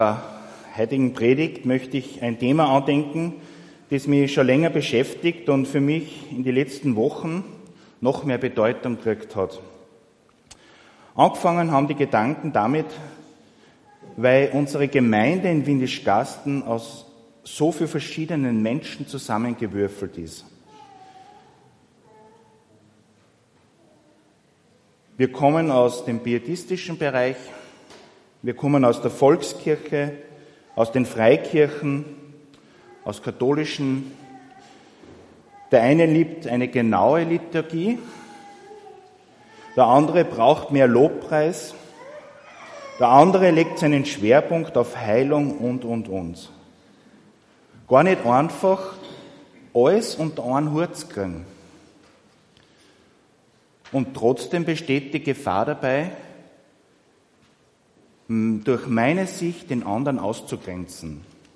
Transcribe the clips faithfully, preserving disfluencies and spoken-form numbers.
der heutigen Predigt möchte ich ein Thema andenken, das mich schon länger beschäftigt und für mich in den letzten Wochen noch mehr Bedeutung gekriegt hat. Angefangen haben die Gedanken damit, weil unsere Gemeinde in Windischgarsten aus so vielen verschiedenen Menschen zusammengewürfelt ist. Wir kommen aus dem pietistischen Bereich, wir kommen aus der Volkskirche, aus den Freikirchen, aus katholischen. Der eine liebt eine genaue Liturgie, der andere braucht mehr Lobpreis, der andere legt seinen Schwerpunkt auf Heilung und, und, und. Gar nicht einfach, alles unter einen Hut zu kriegen. Und trotzdem besteht die Gefahr dabei, durch meine Sicht den anderen auszugrenzen.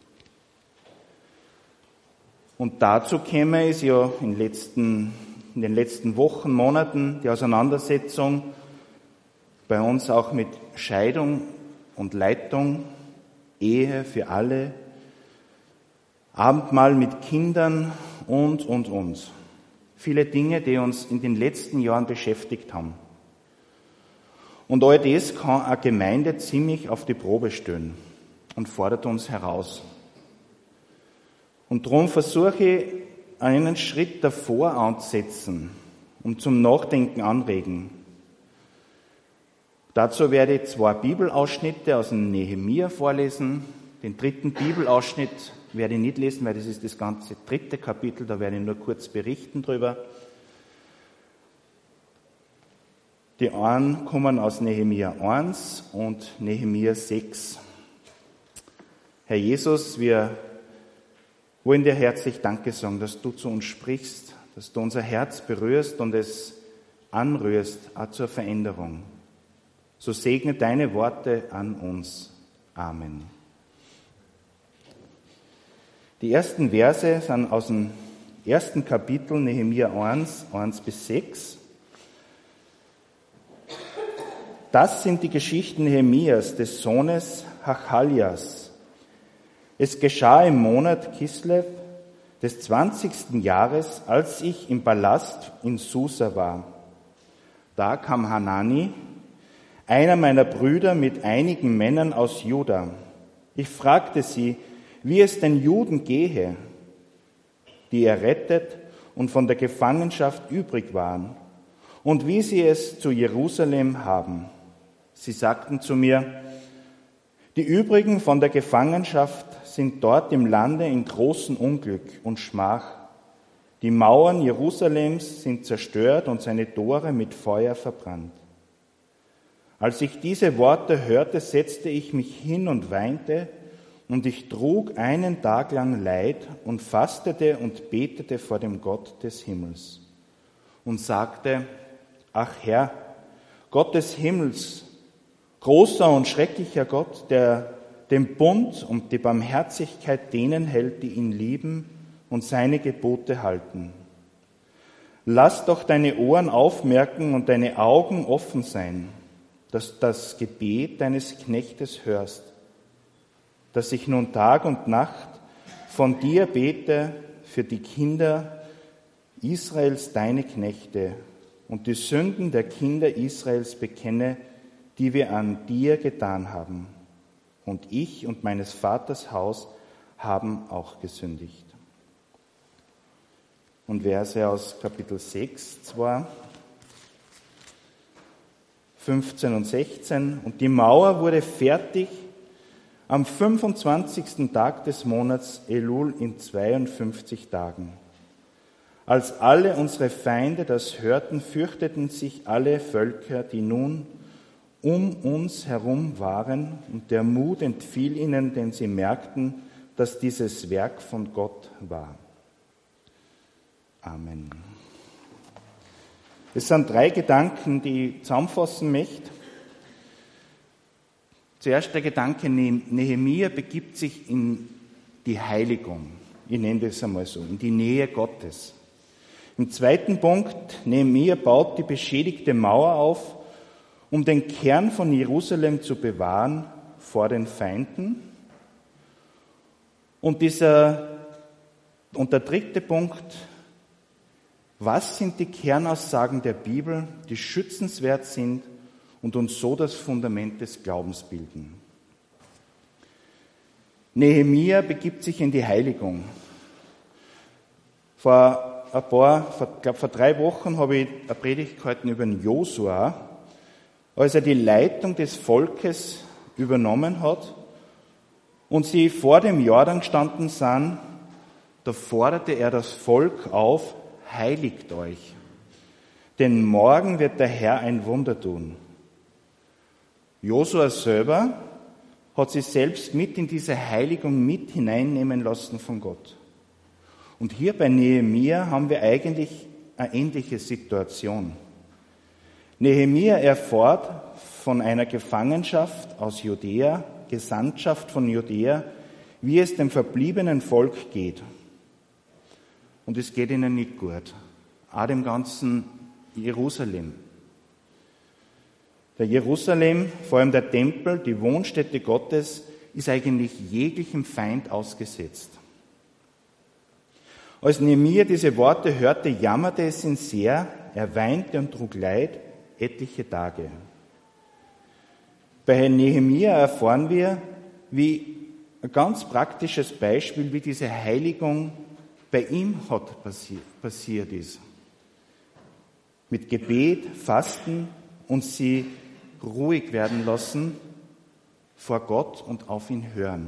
Und dazu käme es ja in, letzten, in den letzten Wochen, Monaten die Auseinandersetzung bei uns auch mit Scheidung und Leitung, Ehe für alle, Abendmahl mit Kindern und, und, und. Viele Dinge, die uns in den letzten Jahren beschäftigt haben. Und all das kann eine Gemeinde ziemlich auf die Probe stellen und fordert uns heraus. Und darum versuche ich, einen Schritt davor anzusetzen und zum Nachdenken anregen. Dazu werde ich zwei Bibelausschnitte aus dem Nehemia vorlesen. Den dritten Bibelausschnitt werde ich nicht lesen, weil das ist das ganze dritte Kapitel, da werde ich nur kurz berichten drüber. Die einen kommen aus Nehemia eins und Nehemia sechs. Herr Jesus, wir wollen dir herzlich Danke sagen, dass du zu uns sprichst, dass du unser Herz berührst und es anrührst, auch zur Veränderung. So segne deine Worte an uns. Amen. Die ersten Verse sind aus dem ersten Kapitel Nehemia eins, eins bis sechs. Das sind die Geschichten Nehemias, des Sohnes Hachaljas. Es geschah im Monat Kislev des zwanzigsten Jahres, als ich im Palast in Susa war. Da kam Hanani, einer meiner Brüder, mit einigen Männern aus Juda. Ich fragte sie, wie es den Juden gehe, die errettet und von der Gefangenschaft übrig waren, und wie sie es zu Jerusalem haben. Sie sagten zu mir, die übrigen von der Gefangenschaft sind dort im Lande in großem Unglück und Schmach. Die Mauern Jerusalems sind zerstört und seine Tore mit Feuer verbrannt. Als ich diese Worte hörte, setzte ich mich hin und weinte, und ich trug einen Tag lang Leid und fastete und betete vor dem Gott des Himmels und sagte, ach Herr, Gott des Himmels, großer und schrecklicher Gott, der den Bund und die Barmherzigkeit denen hält, die ihn lieben und seine Gebote halten. Lass doch deine Ohren aufmerken und deine Augen offen sein, dass du das Gebet deines Knechtes hörst, dass ich nun Tag und Nacht von dir bete für die Kinder Israels, deine Knechte, und die Sünden der Kinder Israels bekenne, die wir an dir getan haben. Und ich und meines Vaters Haus haben auch gesündigt. Und Verse aus Kapitel sechs, zwar fünfzehn und sechzehn. Und die Mauer wurde fertig am fünfundzwanzigsten Tag des Monats Elul in zweiundfünfzig Tagen. Als alle unsere Feinde das hörten, fürchteten sich alle Völker, die nun um uns herum waren, und der Mut entfiel ihnen, denn sie merkten, dass dieses Werk von Gott war. Amen. Es sind drei Gedanken, die ich zusammenfassen möchte. Zuerst der Gedanke, Nehemia begibt sich in die Heiligung. Ich nenne das einmal so, in die Nähe Gottes. Im zweiten Punkt, Nehemia baut die beschädigte Mauer auf, um den Kern von Jerusalem zu bewahren vor den Feinden. Und dieser, und der dritte Punkt, was sind die Kernaussagen der Bibel, die schützenswert sind und uns so das Fundament des Glaubens bilden? Nehemia begibt sich in die Heiligung. Vor ein paar, vor, ich glaube vor drei Wochen habe ich eine Predigt gehalten über den Josua, als er die Leitung des Volkes übernommen hat und sie vor dem Jordan gestanden sind, da forderte er das Volk auf, heiligt euch, denn morgen wird der Herr ein Wunder tun. Josua selber hat sich selbst mit in diese Heiligung mit hineinnehmen lassen von Gott. Und hier bei Nehemia haben wir eigentlich eine ähnliche Situation. Nehemia erfährt von einer Gefangenschaft aus Judäa, Gesandtschaft von Judäa, wie es dem verbliebenen Volk geht. Und es geht ihnen nicht gut. Auch dem ganzen Jerusalem. Der Jerusalem, vor allem der Tempel, die Wohnstätte Gottes, ist eigentlich jeglichem Feind ausgesetzt. Als Nehemia diese Worte hörte, jammerte es ihn sehr, er weinte und trug Leid etliche Tage. Bei Nehemia erfahren wir, wie ein ganz praktisches Beispiel, wie diese Heiligung bei ihm hat passi- passiert ist. Mit Gebet, Fasten und sie ruhig werden lassen vor Gott und auf ihn hören.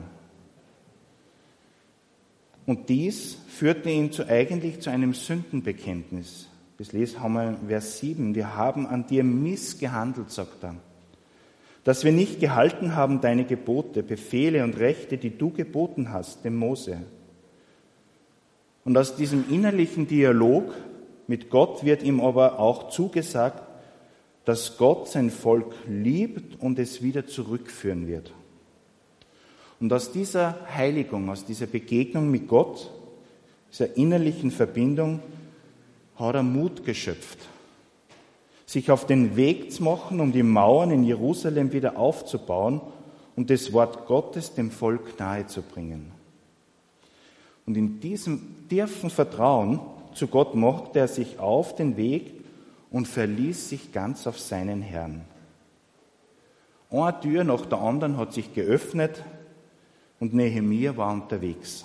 Und dies führte ihn zu, eigentlich zu einem Sündenbekenntnis. Das lesen haben wir in Vers sieben. Wir haben an dir missgehandelt, sagt er. Dass wir nicht gehalten haben deine Gebote, Befehle und Rechte, die du geboten hast, dem Mose. Und aus diesem innerlichen Dialog mit Gott wird ihm aber auch zugesagt, dass Gott sein Volk liebt und es wieder zurückführen wird. Und aus dieser Heiligung, aus dieser Begegnung mit Gott, dieser innerlichen Verbindung, hat er Mut geschöpft, sich auf den Weg zu machen, um die Mauern in Jerusalem wieder aufzubauen und das Wort Gottes dem Volk nahezubringen. Und in diesem tiefen Vertrauen zu Gott machte er sich auf den Weg und verließ sich ganz auf seinen Herrn. Eine Tür nach der anderen hat sich geöffnet und Nehemia war unterwegs.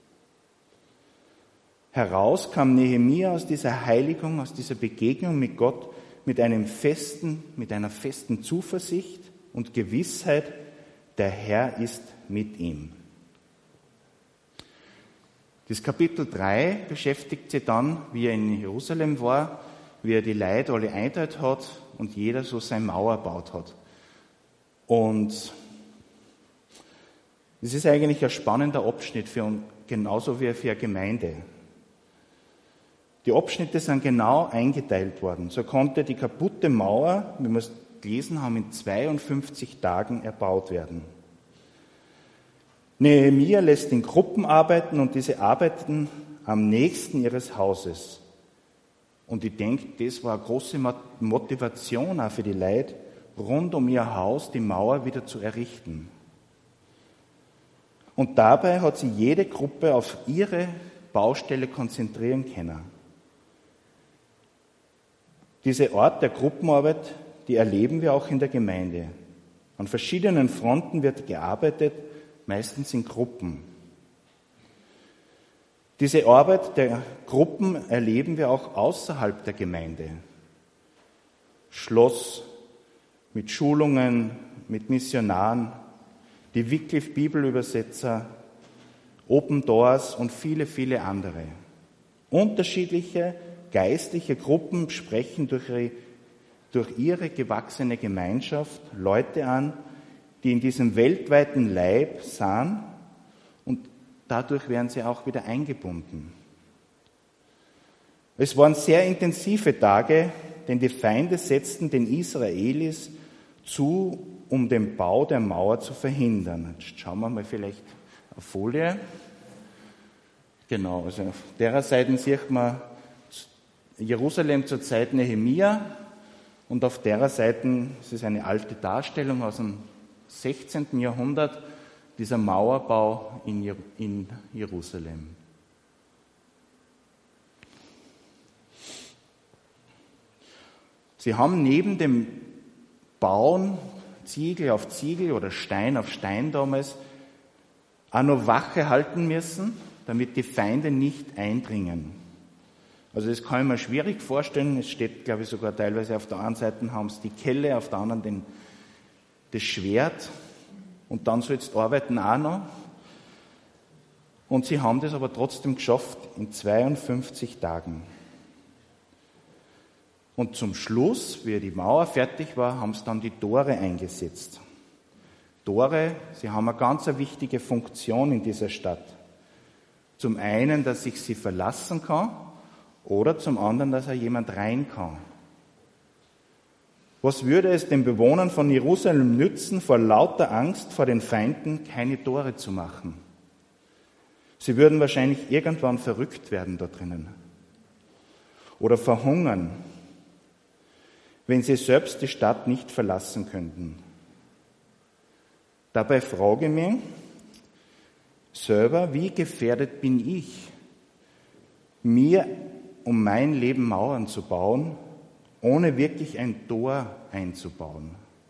Heraus kam Nehemia aus dieser Heiligung, aus dieser Begegnung mit Gott mit einem festen, mit einer festen Zuversicht und Gewissheit, der Herr ist mit ihm. Das Kapitel drei beschäftigt sich dann, wie er in Jerusalem war, wie er die Leute alle einteilt hat und jeder so seine Mauer gebaut hat. Und das ist eigentlich ein spannender Abschnitt für uns, genauso wie für eine Gemeinde. Die Abschnitte sind genau eingeteilt worden. So konnte die kaputte Mauer, wie wir es gelesen haben, in zweiundfünfzig Tagen erbaut werden. Nehemia lässt in Gruppen arbeiten und diese arbeiten am nächsten ihres Hauses. Und ich denke, das war eine große Motivation auch für die Leute, rund um ihr Haus die Mauer wieder zu errichten. Und dabei hat sie jede Gruppe auf ihre Baustelle konzentrieren können. Diese Art der Gruppenarbeit, die erleben wir auch in der Gemeinde. An verschiedenen Fronten wird gearbeitet, meistens in Gruppen. Diese Arbeit der Gruppen erleben wir auch außerhalb der Gemeinde. Schloss mit Schulungen, mit Missionaren, die Wycliffe Bibelübersetzer, Open Doors und viele, viele andere. Unterschiedliche geistliche Gruppen sprechen durch ihre, durch ihre gewachsene Gemeinschaft Leute an, die in diesem weltweiten Leib sind und dadurch werden sie auch wieder eingebunden. Es waren sehr intensive Tage, denn die Feinde setzten den Israelis zu, um den Bau der Mauer zu verhindern. Jetzt schauen wir mal vielleicht auf Folie. Genau, also auf der Seite sieht man Jerusalem zur Zeit Nehemia und auf der Seite, das ist eine alte Darstellung aus dem sechzehnten Jahrhundert, dieser Mauerbau in Jerusalem. Sie haben neben dem Bauen Ziegel auf Ziegel oder Stein auf Stein damals auch noch Wache halten müssen, damit die Feinde nicht eindringen. Also das kann ich mir schwierig vorstellen. Es steht, glaube ich, sogar teilweise auf der einen Seite haben sie die Kelle, auf der anderen den, das Schwert und dann soll es arbeiten auch noch. Und sie haben das aber trotzdem geschafft in zweiundfünfzig Tagen. Und zum Schluss, wie die Mauer fertig war, haben sie dann die Tore eingesetzt. Tore, sie haben eine ganz wichtige Funktion in dieser Stadt. Zum einen, dass ich sie verlassen kann oder zum anderen, dass auch jemand rein kann. Was würde es den Bewohnern von Jerusalem nützen, vor lauter Angst vor den Feinden keine Tore zu machen? Sie würden wahrscheinlich irgendwann verrückt werden da drinnen oder verhungern, wenn sie selbst die Stadt nicht verlassen könnten. Dabei frage ich mich selber, wie gefährdet bin ich, mir um mein Leben Mauern zu bauen, ohne wirklich ein Tor einzubauen.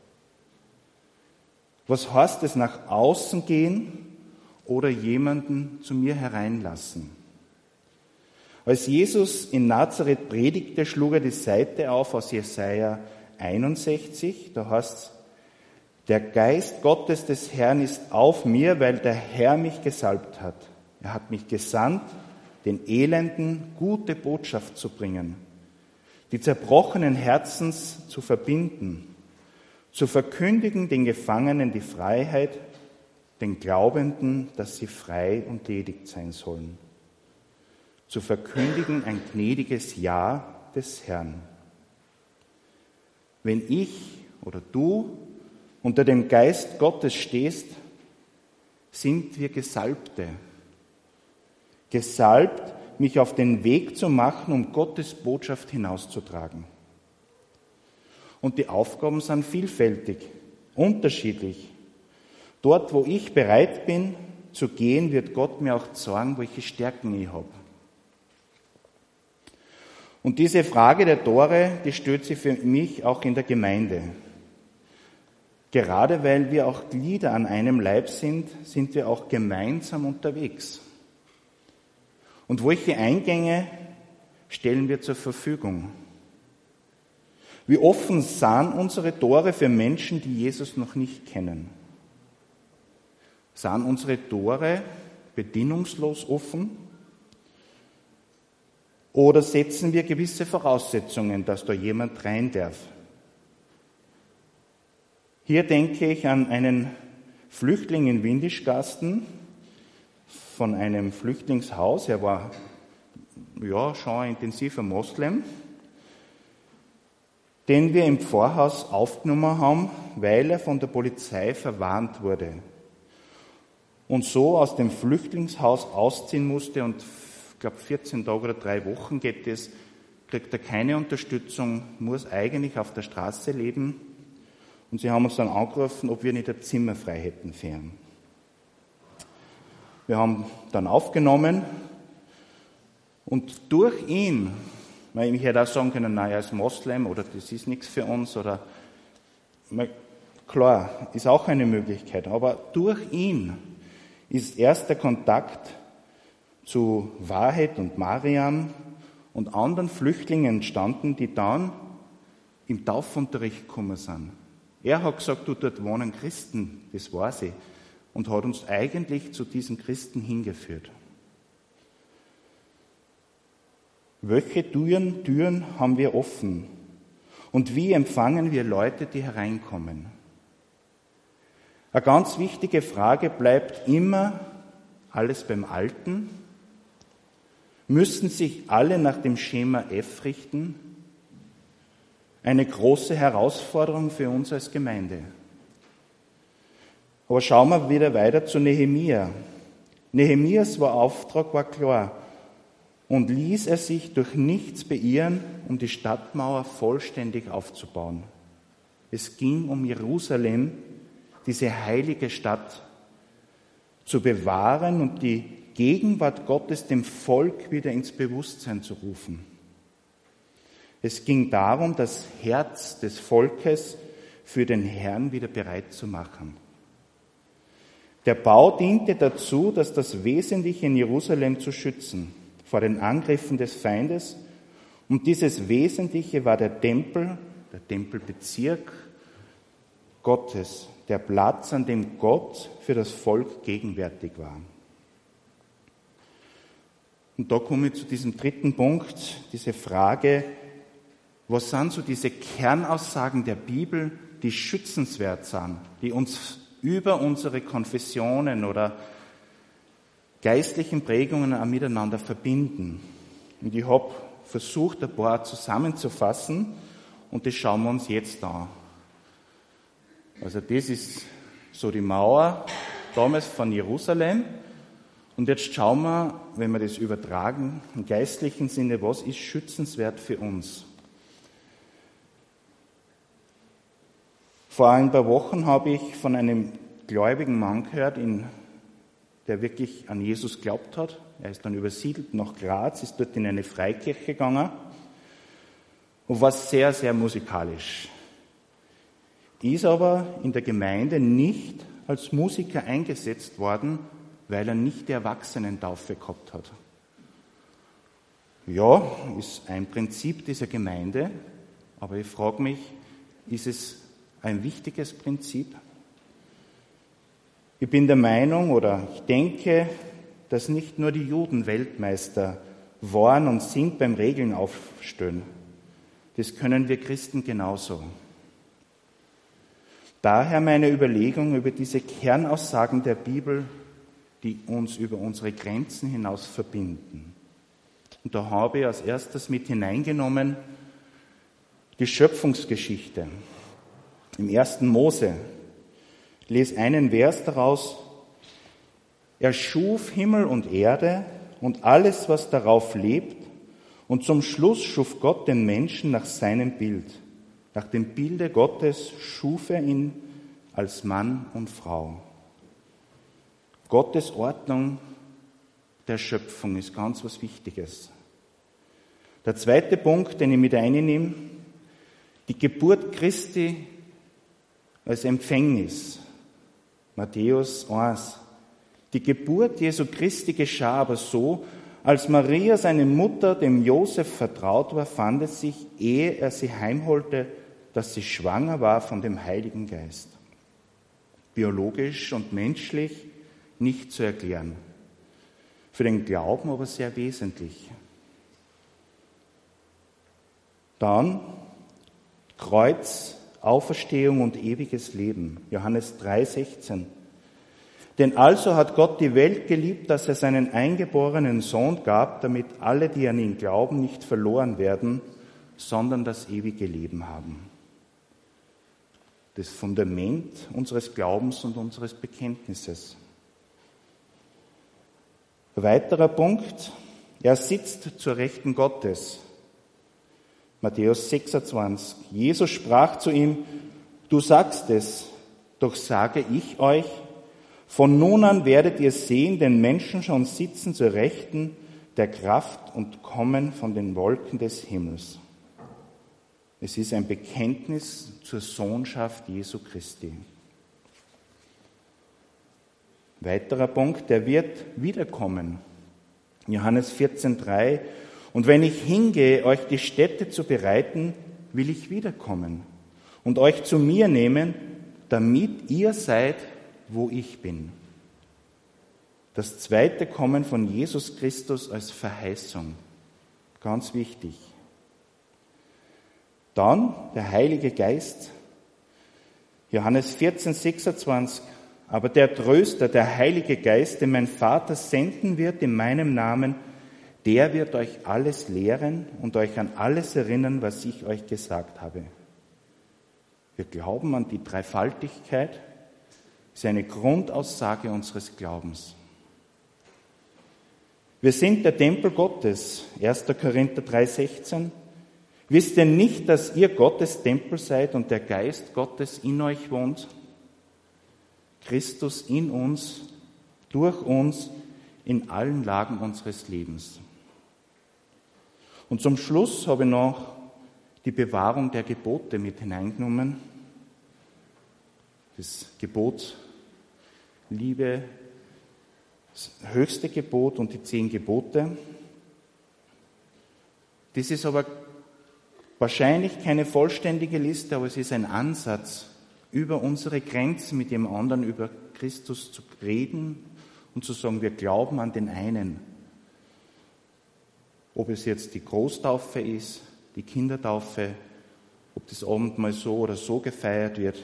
Was heißt es, nach außen gehen oder jemanden zu mir hereinlassen? Als Jesus in Nazareth predigte, schlug er die Seite auf aus Jesaja einundsechzig. Da heißt es, der Geist Gottes des Herrn ist auf mir, weil der Herr mich gesalbt hat. Er hat mich gesandt, den Elenden gute Botschaft zu bringen, die zerbrochenen Herzens zu verbinden, zu verkündigen den Gefangenen die Freiheit, den Glaubenden, dass sie frei und ledig sein sollen, zu verkündigen ein gnädiges Ja des Herrn. Wenn ich oder du unter dem Geist Gottes stehst, sind wir Gesalbte. Gesalbt, mich auf den Weg zu machen, um Gottes Botschaft hinauszutragen. Und die Aufgaben sind vielfältig, unterschiedlich. Dort, wo ich bereit bin zu gehen, wird Gott mir auch sagen, welche Stärken ich habe. Und diese Frage der Tore, die stellt sich für mich auch in der Gemeinde. Gerade weil wir auch Glieder an einem Leib sind, sind wir auch gemeinsam unterwegs. Und welche Eingänge stellen wir zur Verfügung? Wie offen sind unsere Tore für Menschen, die Jesus noch nicht kennen? Sind unsere Tore bedingungslos offen? Oder setzen wir gewisse Voraussetzungen, dass da jemand rein darf? Hier denke ich an einen Flüchtling in Windischgarsten von einem Flüchtlingshaus. Er war ja schon ein intensiver Moslem, den wir im Pfarrhaus aufgenommen haben, weil er von der Polizei verwarnt wurde und so aus dem Flüchtlingshaus ausziehen musste und ich glaube vierzehn Tage oder drei Wochen geht es, kriegt er keine Unterstützung, muss eigentlich auf der Straße leben. Und sie haben uns dann angerufen, ob wir nicht ein Zimmer frei hätten für ihn. Wir haben dann aufgenommen und durch ihn, weil ich hätte auch sagen können, nein, er ist Moslem oder das ist nichts für uns oder klar, ist auch eine Möglichkeit, aber durch ihn ist erst der Kontakt zu Wahed und Mariam und anderen Flüchtlingen entstanden, die dann im Taufunterricht gekommen sind. Er hat gesagt, du, dort wohnen Christen, das weiß ich, und hat uns eigentlich zu diesen Christen hingeführt. Welche Türen, Türen haben wir offen? Und wie empfangen wir Leute, die hereinkommen? Eine ganz wichtige Frage bleibt immer, alles beim Alten? Müssen sich alle nach dem Schema F richten? Eine große Herausforderung für uns als Gemeinde. Aber schauen wir wieder weiter zu Nehemia. Nehemias Auftrag war klar und ließ er sich durch nichts beirren, um die Stadtmauer vollständig aufzubauen. Es ging um Jerusalem, diese heilige Stadt, zu bewahren und die Gegenwart Gottes dem Volk wieder ins Bewusstsein zu rufen. Es ging darum, das Herz des Volkes für den Herrn wieder bereit zu machen. Der Bau diente dazu, dass das Wesentliche in Jerusalem zu schützen vor den Angriffen des Feindes. Und dieses Wesentliche war der Tempel, der Tempelbezirk Gottes, der Platz, an dem Gott für das Volk gegenwärtig war. Und da komme ich zu diesem dritten Punkt, diese Frage, was sind so diese Kernaussagen der Bibel, die schützenswert sind, die uns über unsere Konfessionen oder geistlichen Prägungen auch miteinander verbinden. Und ich habe versucht, ein paar zusammenzufassen und das schauen wir uns jetzt an. Also das ist so die Mauer damals von Jerusalem. Und jetzt schauen wir, wenn wir das übertragen, im geistlichen Sinne, was ist schützenswert für uns? Vor ein paar Wochen habe ich von einem gläubigen Mann gehört, in, der wirklich an Jesus glaubt hat. Er ist dann übersiedelt nach Graz, ist dort in eine Freikirche gegangen und war sehr, sehr musikalisch. Ist aber in der Gemeinde nicht als Musiker eingesetzt worden, weil er nicht die Erwachsenentaufe gehabt hat. Ja, ist ein Prinzip dieser Gemeinde, aber ich frage mich, ist es ein wichtiges Prinzip? Ich bin der Meinung oder ich denke, dass nicht nur die Juden Weltmeister waren und sind beim Regeln aufstellen. Das können wir Christen genauso. Daher meine Überlegung über diese Kernaussagen der Bibel, die uns über unsere Grenzen hinaus verbinden. Und da habe ich als erstes mit hineingenommen die Schöpfungsgeschichte. Im ersten Mose, ich lese einen Vers daraus, er schuf Himmel und Erde und alles, was darauf lebt, und zum Schluss schuf Gott den Menschen nach seinem Bild. Nach dem Bilde Gottes schuf er ihn als Mann und Frau. Gottes Ordnung der Schöpfung ist ganz was Wichtiges. Der zweite Punkt, den ich mit einnehme, die Geburt Christi als Empfängnis. Matthäus eins. Die Geburt Jesu Christi geschah aber so, als Maria, seine Mutter, dem Josef vertraut war, fand es sich, ehe er sie heimholte, dass sie schwanger war von dem Heiligen Geist. Biologisch und menschlich nicht zu erklären. Für den Glauben aber sehr wesentlich. Dann Kreuz, Auferstehung und ewiges Leben. Johannes drei sechzehn. Denn also hat Gott die Welt geliebt, dass er seinen eingeborenen Sohn gab, damit alle, die an ihn glauben, nicht verloren werden, sondern das ewige Leben haben. Das Fundament unseres Glaubens und unseres Bekenntnisses. Ein weiterer Punkt, er sitzt zur Rechten Gottes. Matthäus sechsundzwanzig. Jesus sprach zu ihm, du sagst es, doch sage ich euch, von nun an werdet ihr sehen, den Menschen schon sitzen zur Rechten der Kraft und kommen von den Wolken des Himmels. Es ist ein Bekenntnis zur Sohnschaft Jesu Christi. Weiterer Punkt, der wird wiederkommen. Johannes vierzehn drei. Und wenn ich hingehe, euch die Stätte zu bereiten, will ich wiederkommen und euch zu mir nehmen, damit ihr seid, wo ich bin. Das zweite Kommen von Jesus Christus als Verheißung. Ganz wichtig. Dann der Heilige Geist. Johannes vierzehn sechsundzwanzig. Aber der Tröster, der Heilige Geist, den mein Vater senden wird in meinem Namen, der wird euch alles lehren und euch an alles erinnern, was ich euch gesagt habe. Wir glauben an die Dreifaltigkeit. Das ist eine Grundaussage unseres Glaubens. Wir sind der Tempel Gottes. erster Korinther drei sechzehn. Wisst ihr nicht, dass ihr Gottes Tempel seid und der Geist Gottes in euch wohnt? Christus in uns durch uns in allen Lagen unseres Lebens. Und zum Schluss habe ich noch die Bewahrung der Gebote mit hineingenommen. Das Gebot Liebe, das höchste Gebot und die zehn Gebote. Das ist aber wahrscheinlich keine vollständige Liste, aber es ist ein Ansatz, über unsere Grenzen mit dem anderen, über Christus zu reden und zu sagen, wir glauben an den einen. Ob es jetzt die Großtaufe ist, die Kindertaufe, ob das Abendmahl so oder so gefeiert wird.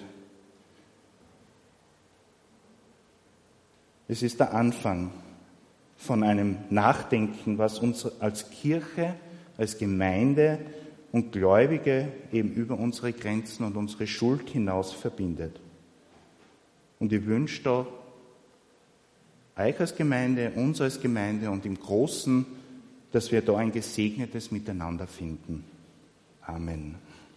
Es ist der Anfang von einem Nachdenken, was uns als Kirche, als Gemeinde und Gläubige eben über unsere Grenzen und unsere Schuld hinaus verbindet. Und ich wünsche da euch als Gemeinde, uns als Gemeinde und im Großen, dass wir da ein gesegnetes Miteinander finden. Amen.